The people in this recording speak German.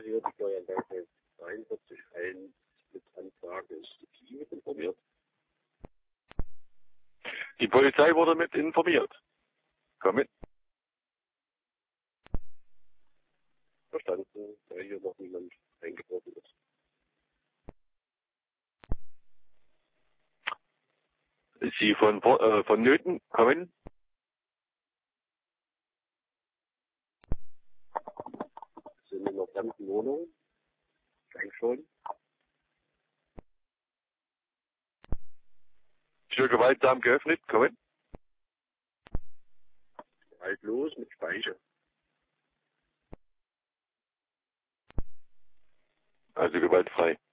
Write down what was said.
hier die Feuerwehr 43 Fällen mit Anfrage ist die Team mit informiert. Die Polizei wurde mit informiert. Komm mit. Verstanden, da hier noch niemand eingebrochen ist. Sie von Nöten kommen. Sind in der ganzen Wohnung. Ich denke schon. Tür gewaltsam geöffnet. Kommen. Halt los mit Speicher. Also gewaltfrei.